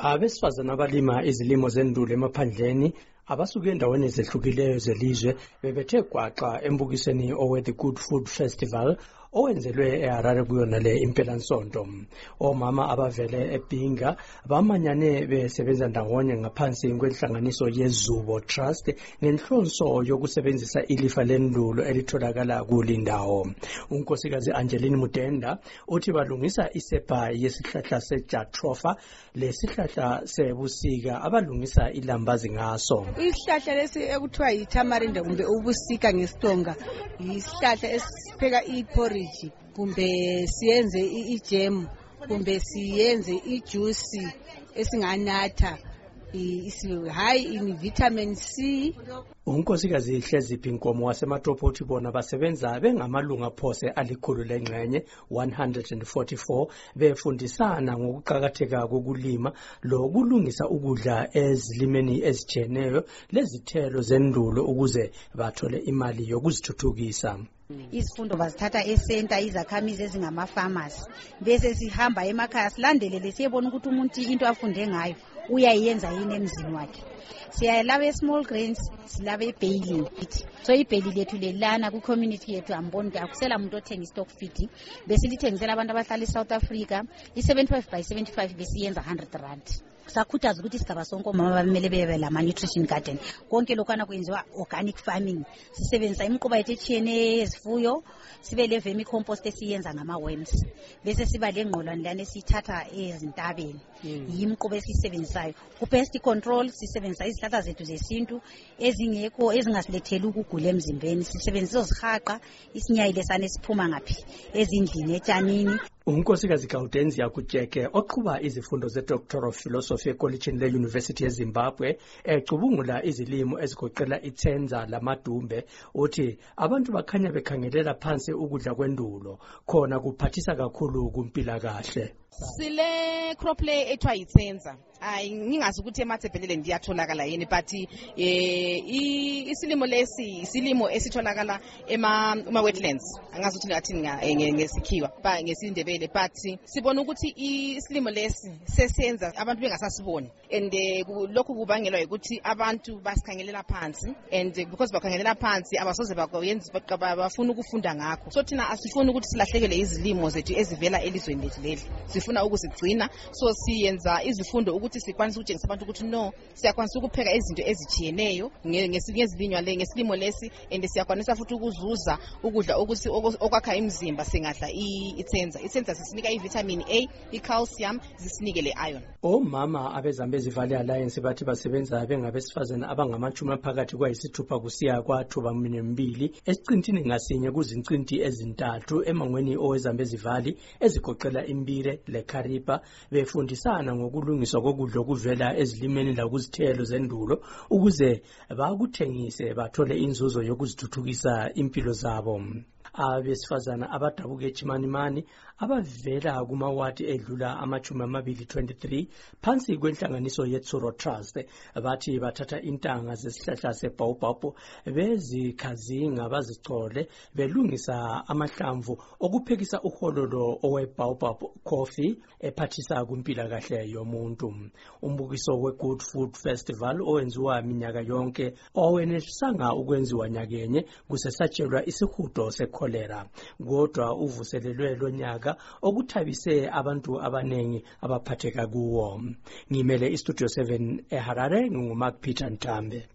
Abesifazana abalima izilimo zendulo emaphandleni abasuke endaweni ezehlukileyo zelizwe bebethe gwaqa embukisweni owe-The Good Food Festival owenzelwe eHarare kuyona le impelasonto. Omama abavele eBhinga bamanyane besebenza ndawonye ngaphansi kwenhlanganiso yeZubo Trust ngenhlonso yokusebenzisa ilifa lendulo elitholakala kulindawo. Unkosikazi Angeline Mudenda uthi balungisa isepa yesihlahla seJatropha, lesihlahla sebusika abalungisa ilambazi ngaso. Isihlahla lesi ekuthiwa yiTamarinde kumbe ubusika ngestonga isihlahla esipheka iporridge kumbe siyenze ijam kumbe siyenze ijuice esinganatha high in vitamin C. Unkosikazi Hleziphi Nkomo waseMatopo uthi bona basebenza bengamalunga phose alikhulu lengxenye 144 befundisana ngokuqhakatheka kokulima lokulungisa ukudla ezilimeni ezijeneyo lezithelo zendulo ukuze bathole imali yokuzithuthukisa. Izifundo bazithatha esenta izakhamizi ezingama-farmers bese sihamba emakhaya silandelele siyebona ukuthi umuntu into afunde ngayo uyayenza yini emzini wakhe. Siyalaba e-small grains, silaba e-baling. So i-baling lethu lelana ku-community yethu amboni ukuthi akusela muntu othenga i-stock feed bese lithengisela abantu abahlala e-South Africa i-75 by 75 besiyenza 100 rand. Sakhuthaza ukuthi isigaba sonke omama bamele bebe lama-nutrition garden. Konke lokhana kwenziwa organic farming. Sisebenzisa imiquba yethu etshiyeneyo yezifuyo, sibe le vermicompost esiyenza ngama-worms. Bese siba le ngqolwane lana esiyithatha ezintabeni. Yimiquba esiyisebenzisayo. Ku-pest control sisebenzisa izihlahla zethu zesintu ezingekho ezingasiletheli ukugula emzimbeni. Sisebenzisa izihaqa, isinyayi lesana esiphuma ngaphi ezindlini etshanini. Unkosikazi Gaudenzia Kujeke oqhuba izifundo ze-Doctor of Philosophy ekolitshini le-University yeZimbabwe ecubungula izilimo ezigoqela ithenza lamadumbe uthi abantu bakhanya bekhangelela phansi ukudla kwendulo khona kuphathisa kakhulu kumpilakahle. Sile crop le ethiwa yithenza ngingazi ukuthi emathebhelele ndiyatholakala yini but isilimo lesi isilimo esitholakala ema-wetlands angazi ukuthi ngathi ngesikhiwa ngesindebele but sibona ukuthi isilimo lesi sesenza abantu bengasasiboni and lokhu kubangelwa ukuthi abantu basikhangelela phansi and because bakhangelela phansi abasoze bakwenza bafuna ukufunda ngakho. So thina asifuni ukuthi silahlekele izilimo zethu ezivela elizweni lethu leli, sifuna ukuzigcina. So siyenza izifundo ukuthi sikwanise ukutshengisa abantu ukuthi no, siyakwanisa ukupheka izinto ezijiyeneyo ngesilimo lesi and siyakwanisa futhi ukuzuza ukudla okwakha imizimba singadla ithenza. Ithenza sisinika i-vitamin A, i-calcium, zisinike le-iron. Omama abezambezi Valley Alliance bathi basebenza bengabesifazana abangamachumi phakathi kwayisithupha kusiya kwa-2 esiqintini ngasinye kuzincinti ezintathu emangweni owezambezi Valley ezigoqela imbire leKharipa befundisana ngokulungiswa kokudla okuvela ezilimeni lakuzithelo zendulo ukuze bakuthengise bathole inzuzo yokuzithuthukisa impilo zabo. Abesifazana abadabuka eChimanimani abavela kumawadi edlula ama-23 phansi kwenhlanganiso yeZubo Trust bathi bathatha intanga zesihlahla sebaobab bezikhazinga bazicole belungisa amahlamvu okuphekisa uhololo owe-baobab coffee ephathisa kumpilakahle yomuntu. Umbukiso we-Good Food Festival owenziwa minyaka yonke owenelisanga ukwenziwa nyakenye kusesatshelwa isihudo sekholera kodwa uvuselelwe lonyaka okuthabise abantu abanengi abaphatheka kuwo. Ngimele iStudio 7 eHarare, nginguMark Peter Ntambe.